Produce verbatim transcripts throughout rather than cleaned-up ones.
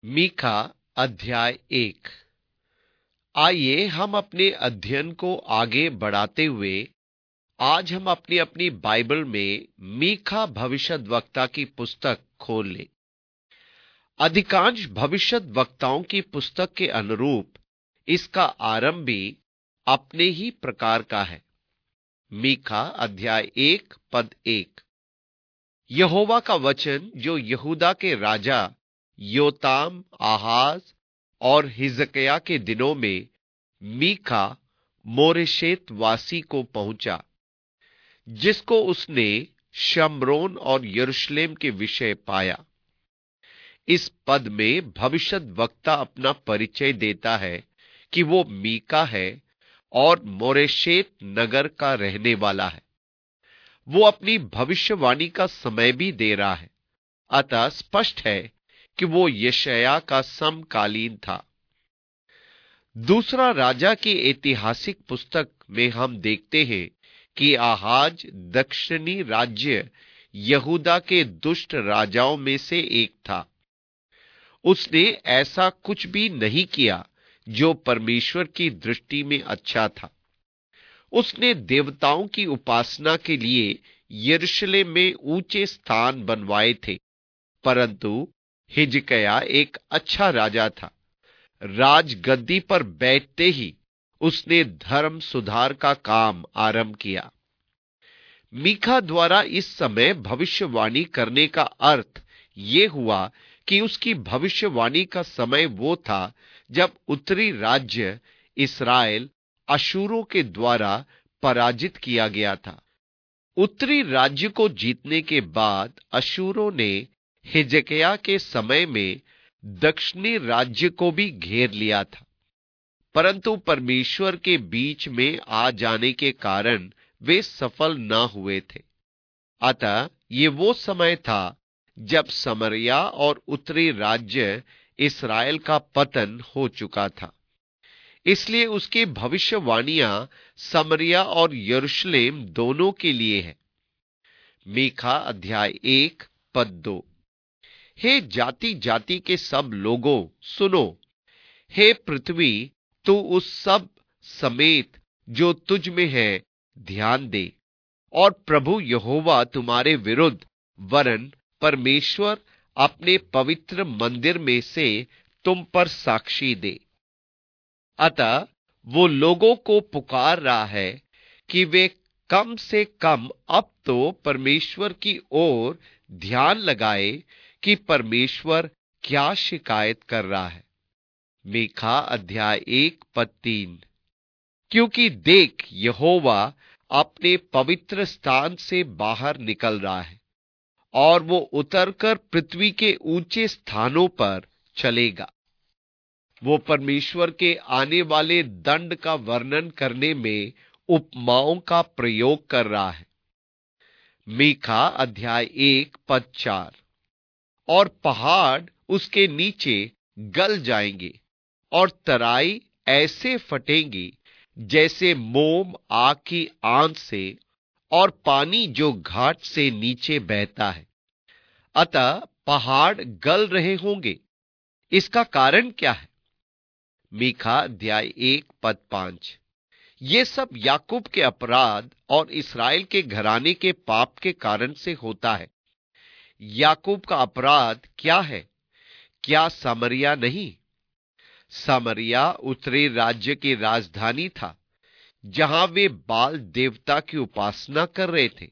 मीका अध्याय एक। आइए हम अपने अध्ययन को आगे बढ़ाते हुए आज हम अपनी अपनी बाइबल में मीका भविष्यद्वक्ता की पुस्तक खोल लें। अधिकांश भविष्यद्वक्ताओं की पुस्तक के अनुरूप इसका आरंभ भी अपने ही प्रकार का है। मीका अध्याय एक पद एक। यहोवा का वचन जो यहूदा के राजा योताम, आहाज और हिजकिय्याह के दिनों में मीका मोरेशेत वासी को पहुंचा, जिसको उसने शम्रोन और यरूशलेम के विषय पाया। इस पद में भविष्यद्वक्ता अपना परिचय देता है कि वो मीका है और मोरेशेत नगर का रहने वाला है। वो अपनी भविष्यवाणी का समय भी दे रहा है, अतः स्पष्ट है कि वो यशायाह का समकालीन था। दूसरा राजा की ऐतिहासिक पुस्तक में हम देखते हैं कि आहाज दक्षिणी राज्य यहूदा के दुष्ट राजाओं में से एक था। उसने ऐसा कुछ भी नहीं किया जो परमेश्वर की दृष्टि में अच्छा था। उसने देवताओं की उपासना के लिए यरूशलेम में ऊंचे स्थान बनवाए थे, परंतु हिजकिय्याह एक अच्छा राजा था। राजगद्दी पर बैठते ही उसने धर्म सुधार का काम आरंभ किया। मीका द्वारा इस समय भविष्यवाणी करने का अर्थ यह हुआ कि उसकी भविष्यवाणी का समय वो था जब उत्तरी राज्य इस्राएल अशूरों के द्वारा पराजित किया गया था। उत्तरी राज्य को जीतने के बाद अशूरों ने हिजकिय्याह के समय में दक्षिणी राज्य को भी घेर लिया था, परंतु परमेश्वर के बीच में आ जाने के कारण वे सफल न हुए थे। अतः ये वो समय था जब समरिया और उत्तरी राज्य इस्राएल का पतन हो चुका था। इसलिए उसकी भविष्यवाणियां समरिया और यरूशलेम दोनों के लिए है। मीका अध्याय एक पद दो। हे जाति जाति के सब लोगों सुनो, हे पृथ्वी तू उस सब समेत जो तुझ में है ध्यान दे, और प्रभु यहोवा तुम्हारे विरुद्ध वरन परमेश्वर अपने पवित्र मंदिर में से तुम पर साक्षी दे। अतः वो लोगों को पुकार रहा है कि वे कम से कम अब तो परमेश्वर की ओर ध्यान लगाए कि परमेश्वर क्या शिकायत कर रहा है। मीका अध्याय एक पद तीन। क्योंकि देख, यहोवा अपने पवित्र स्थान से बाहर निकल रहा है और वो उतरकर पृथ्वी के ऊंचे स्थानों पर चलेगा। वो परमेश्वर के आने वाले दंड का वर्णन करने में उपमाओं का प्रयोग कर रहा है। मीका अध्याय एक पद चार। और पहाड़ उसके नीचे गल जाएंगे और तराई ऐसे फटेंगी जैसे मोम आग की आंच से, और पानी जो घाट से नीचे बहता है। अतः पहाड़ गल रहे होंगे, इसका कारण क्या है? मीका अध्याय एक पद पांच। ये सब याकूब के अपराध और इस्राएल के घराने के पाप के कारण से होता है। याकूब का अपराध क्या है? क्या सामरिया नहीं? सामरिया उत्तरी राज्य की राजधानी था, जहां वे बाल देवता की उपासना कर रहे थे।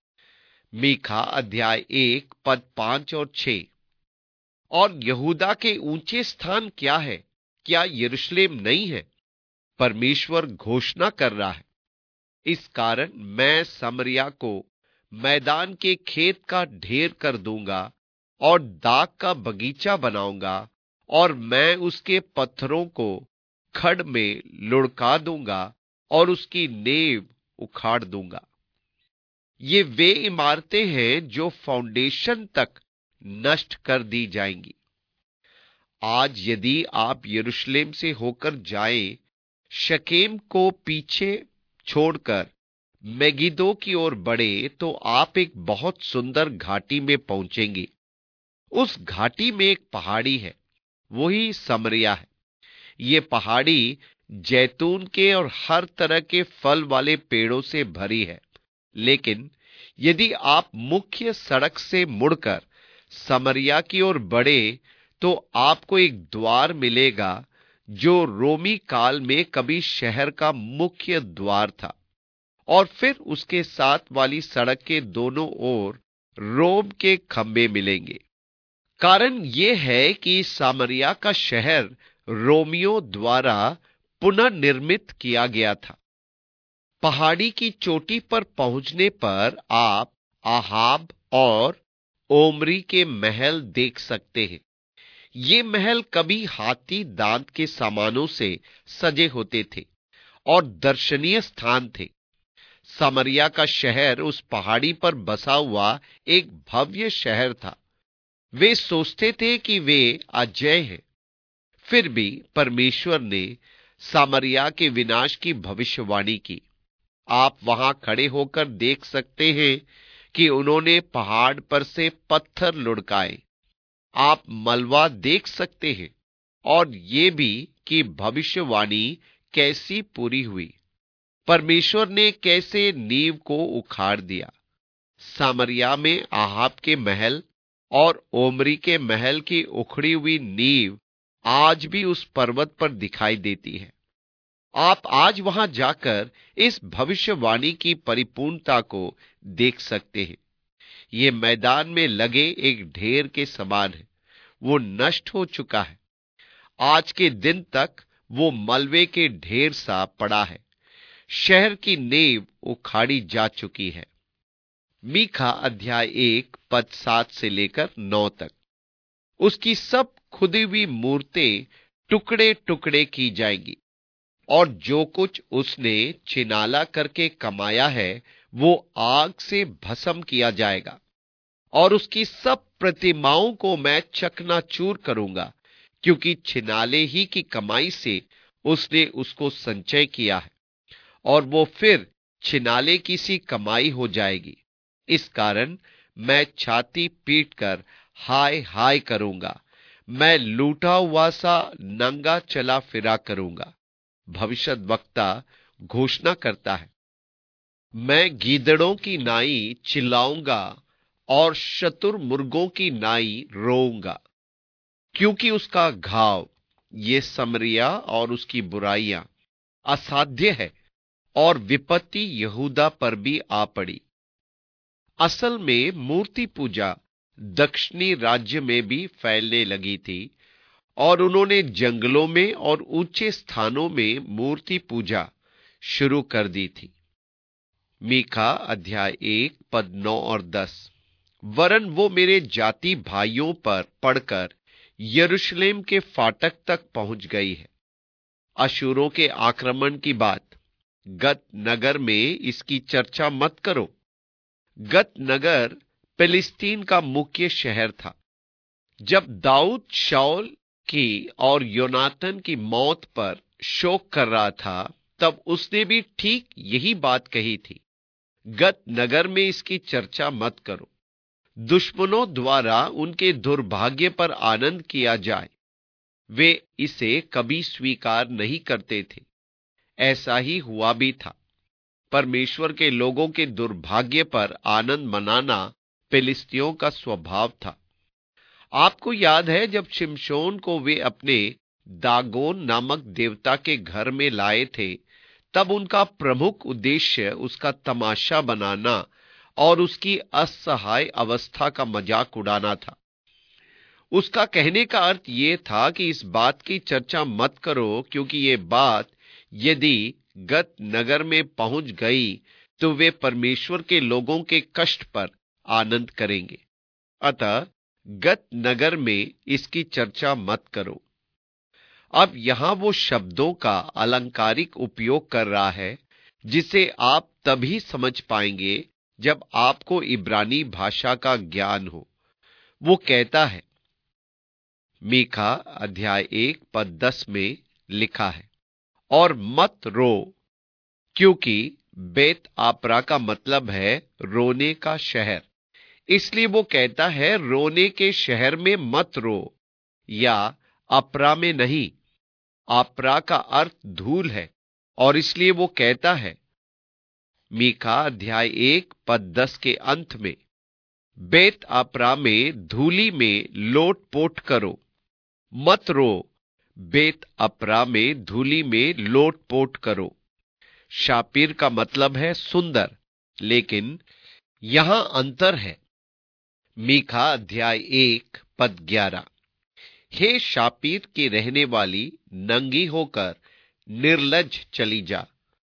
मीका अध्याय एक पद पांच और छह। और यहूदा के ऊंचे स्थान क्या है? क्या यरूशलेम नहीं है? परमेश्वर घोषणा कर रहा है, इस कारण मैं समरिया को मैदान के खेत का ढेर कर दूंगा और दाख का बगीचा बनाऊंगा, और मैं उसके पत्थरों को खड में लुढ़का दूंगा और उसकी नींव उखाड़ दूंगा। ये वे इमारतें हैं जो फाउंडेशन तक नष्ट कर दी जाएंगी। आज यदि आप यरूशलेम से होकर जाएं, शकेम को पीछे छोड़कर मेगिदो की ओर बढ़े, तो आप एक बहुत सुंदर घाटी में पहुंचेंगे। उस घाटी में एक पहाड़ी है वही समरिया है। ये पहाड़ी जैतून के और हर तरह के फल वाले पेड़ों से भरी है, लेकिन यदि आप मुख्य सड़क से मुड़कर समरिया की ओर बढ़े तो आपको एक द्वार मिलेगा जो रोमी काल में कभी शहर का मुख्य द्वार था, और फिर उसके साथ वाली सड़क के दोनों ओर रोम के खंबे मिलेंगे। कारण यह है कि सामरिया का शहर रोमियों द्वारा पुनर्निर्मित किया गया था। पहाड़ी की चोटी पर पहुंचने पर आप आहाब और ओमरी के महल देख सकते हैं। ये महल कभी हाथी दांत के सामानों से सजे होते थे और दर्शनीय स्थान थे। सामरिया का शहर उस पहाड़ी पर बसा हुआ एक भव्य शहर था। वे सोचते थे कि वे अजय हैं, फिर भी परमेश्वर ने सामरिया के विनाश की भविष्यवाणी की। आप वहां खड़े होकर देख सकते हैं कि उन्होंने पहाड़ पर से पत्थर लुढ़काए। आप मलबा देख सकते हैं और ये भी कि भविष्यवाणी कैसी पूरी हुई। परमेश्वर ने कैसे नींव को उखाड़ दिया। सामरिया में आहाब के महल और ओमरी के महल की उखड़ी हुई नींव आज भी उस पर्वत पर दिखाई देती है। आप आज वहां जाकर इस भविष्यवाणी की परिपूर्णता को देख सकते हैं। ये मैदान में लगे एक ढेर के समान है। वो नष्ट हो चुका है। आज के दिन तक वो मलबे के ढेर सा पड़ा है। शहर की नींव उखाड़ी जा चुकी है। मीखा अध्याय एक पद सात से लेकर नौ तक। उसकी सब खुदी हुई मूर्तें टुकड़े टुकड़े की जाएंगी, और जो कुछ उसने छिनाला करके कमाया है वो आग से भस्म किया जाएगा। और उसकी सब प्रतिमाओं को मैं चकनाचूर करूंगा, क्योंकि छिनाले ही की कमाई से उसने उसको संचय किया है, और वो फिर छिनाले की सी कमाई हो जाएगी। इस कारण मैं छाती पीट कर हाय हाय करूंगा। मैं लूटा हुआ सा नंगा चला फिरा करूंगा। भविष्यद्वक्ता घोषणा करता है, मैं गीदड़ों की नाई चिल्लाऊंगा और शतुरमुर्गों की नाई रोऊंगा, क्योंकि उसका घाव, ये समरिया और उसकी बुराइयां असाध्य है, और विपत्ति यहूदा पर भी आ पड़ी। असल में मूर्ति पूजा दक्षिणी राज्य में भी फैलने लगी थी, और उन्होंने जंगलों में और ऊंचे स्थानों में मूर्ति पूजा शुरू कर दी थी। मीका अध्याय एक पद नौ और दस। वरन वो मेरे जाति भाइयों पर पड़कर यरूशलेम के फाटक तक पहुंच गई है। अशूरों के आक्रमण की बात गत नगर में इसकी चर्चा मत करो। गत नगर फिलिस्तीन का मुख्य शहर था। जब दाऊद शाऊल की और योनातन की मौत पर शोक कर रहा था, तब उसने भी ठीक यही बात कही थी। गत नगर में इसकी चर्चा मत करो। दुश्मनों द्वारा उनके दुर्भाग्य पर आनंद किया जाए। वे इसे कभी स्वीकार नहीं करते थे। ऐसा ही हुआ भी था। परमेश्वर के लोगों के दुर्भाग्य पर आनंद मनाना फिलिस्तियों का स्वभाव था। आपको याद है जब शिमशोन को वे अपने दागोन नामक देवता के घर में लाए थे, तब उनका प्रमुख उद्देश्य उसका तमाशा बनाना और उसकी असहाय अवस्था का मजाक उड़ाना था। उसका कहने का अर्थ यह था कि इस बात की चर्चा मत करो, क्योंकि ये बात यदि गत नगर में पहुंच गई तो वे परमेश्वर के लोगों के कष्ट पर आनंद करेंगे। अतः गत नगर में इसकी चर्चा मत करो। अब यहां वो शब्दों का अलंकारिक उपयोग कर रहा है, जिसे आप तभी समझ पाएंगे जब आपको इब्रानी भाषा का ज्ञान हो। वो कहता है, मीका अध्याय एक पद दस में लिखा है, और मत रो, क्योंकि बेत आपरा का मतलब है रोने का शहर। इसलिए वो कहता है, रोने के शहर में मत रो, या अपरा में नहीं। अपरा का अर्थ धूल है और इसलिए वो कहता है मीका अध्याय एक पद दस के अंत में, बेत अपरा में धूली में लोट पोट करो, मत रो, बेत अपरा में धूली में लोट पोट करो। शापीर का मतलब है सुंदर, लेकिन यहां अंतर है। मीका अध्याय एक पद ग्यारह, हे शापीर की रहने वाली, नंगी होकर निर्लज चली जा,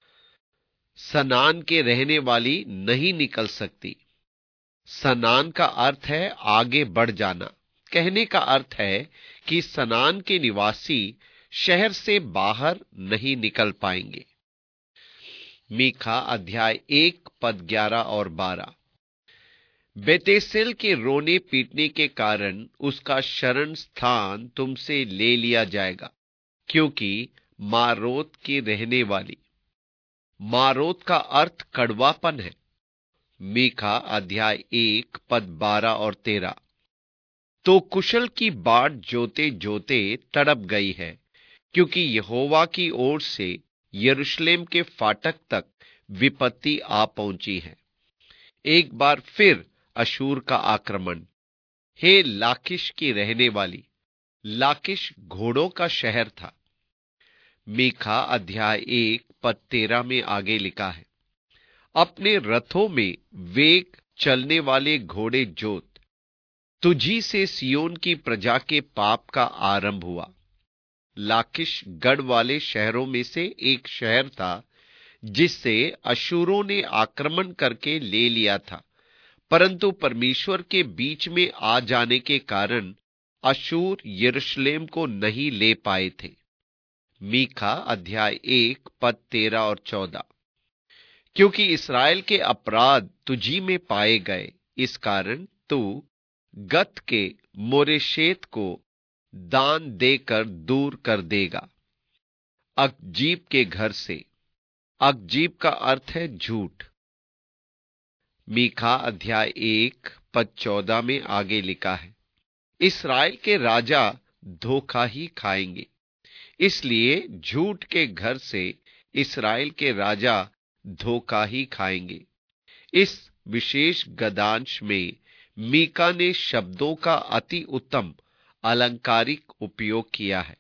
सनान के रहने वाली नहीं निकल सकती। सनान का अर्थ है आगे बढ़ जाना। कहने का अर्थ है कि सनान के निवासी शहर से बाहर नहीं निकल पाएंगे। मीका अध्याय एक पद ग्यारह और बारह, बेतेसेल के रोने पीटने के कारण उसका शरण स्थान तुमसे ले लिया जाएगा, क्योंकि मारोत की रहने वाली। मारोत का अर्थ कड़वापन है। मीका अध्याय एक पद बारह और तेरह, तो कुशल की बाट जोते जोते तड़प गई है, क्योंकि यहोवा की ओर से यरूशलेम के फाटक तक विपत्ति आ पहुंची है। एक बार फिर अशूर का आक्रमण। हे लाकिश की रहने वाली, लाकिश घोड़ों का शहर था। मीका अध्याय एक पद तेरह में आगे लिखा है, अपने रथों में वेग चलने वाले घोड़े जोत, तुझी से सियोन की प्रजा के पाप का आरंभ हुआ। लाकिश गढ़ वाले शहरों में से एक शहर था जिससे अशूरों ने आक्रमण करके ले लिया था, परंतु परमेश्वर के बीच में आ जाने के कारण अशूर यरूशलेम को नहीं ले पाए थे। मीका अध्याय एक पद तेरह और चौदह, क्योंकि इस्राएल के अपराध तुझी में पाए गए, इस कारण तू गत के मोरेशेत को दान देकर दूर कर देगा। अकजीब के घर से। अकजीब का अर्थ है झूठ। मीका अध्याय एक पद चौदह में आगे लिखा है, इस्राएल के राजा धोखा ही खाएंगे, इसलिए झूठ के घर से इस्राएल के राजा धोखा ही खाएंगे। इस विशेष गदांश में मीका ने शब्दों का अति उत्तम अलंकारिक उपयोग किया है।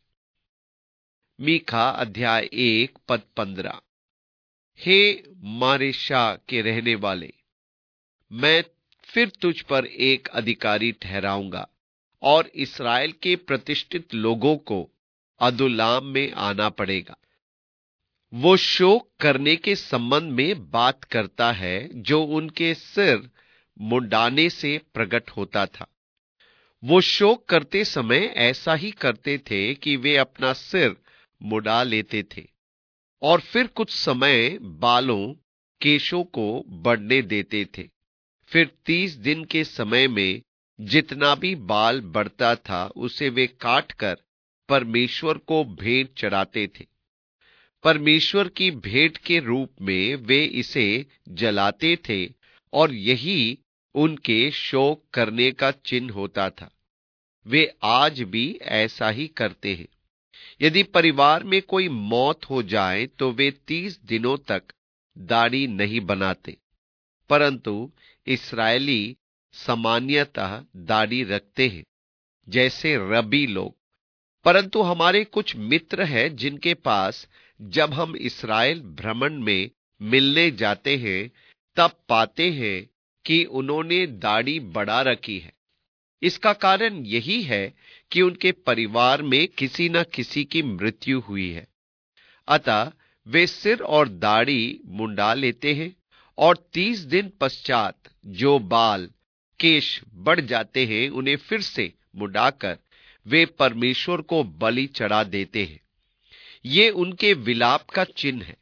मीका अध्याय एक पद पंद्रह, हे मारेशा के रहने वाले, मैं फिर तुझ पर एक अधिकारी ठहराऊंगा और इस्राएल के प्रतिष्ठित लोगों को अदुल्लाम में आना पड़ेगा। वो शोक करने के संबंध में बात करता है जो उनके सिर मुंडाने से प्रकट होता था। वो शोक करते समय ऐसा ही करते थे कि वे अपना सिर मुड़ा लेते थे और फिर कुछ समय बालों केशों को बढ़ने देते थे। फिर तीस दिन के समय में जितना भी बाल बढ़ता था उसे वे काट कर परमेश्वर को भेंट चढ़ाते थे। परमेश्वर की भेंट के रूप में वे इसे जलाते थे और यही उनके शोक करने का चिन्ह होता था। वे आज भी ऐसा ही करते हैं। यदि परिवार में कोई मौत हो जाए तो वे तीस दिनों तक दाढ़ी नहीं बनाते, परंतु इस्राएली सामान्यतः दाढ़ी रखते हैं, जैसे रबी लोग। परंतु हमारे कुछ मित्र हैं जिनके पास जब हम इस्राएल भ्रमण में मिलने जाते हैं तब पाते हैं कि उन्होंने दाढ़ी बढ़ा रखी है। इसका कारण यही है कि उनके परिवार में किसी न किसी की मृत्यु हुई है, अतः वे सिर और दाढ़ी मुंडा लेते हैं और तीस दिन पश्चात जो बाल केश बढ़ जाते हैं उन्हें फिर से मुंडाकर वे परमेश्वर को बलि चढ़ा देते हैं। ये उनके विलाप का चिन्ह है।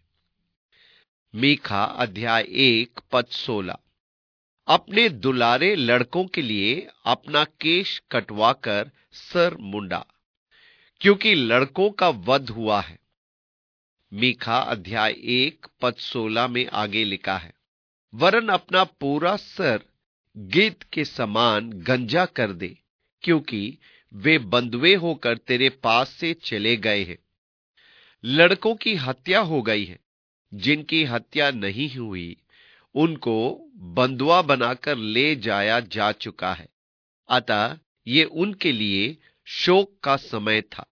मीका अध्याय एक पद सोलह, अपने दुलारे लड़कों के लिए अपना केश कटवाकर सर मुंडा, क्योंकि लड़कों का वध हुआ है। मीका अध्याय एक पद सोलह में आगे लिखा है, वरन अपना पूरा सर गिद्ध के समान गंजा कर दे, क्योंकि वे बंधुए होकर तेरे पास से चले गए हैं। लड़कों की हत्या हो गई है, जिनकी हत्या नहीं हुई उनको बंधुआ बनाकर ले जाया जा चुका है। अतः ये उनके लिए शोक का समय था।